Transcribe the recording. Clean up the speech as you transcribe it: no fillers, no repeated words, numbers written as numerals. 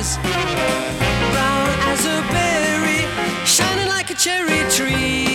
eyes, brown as a berry, shining like a cherry tree.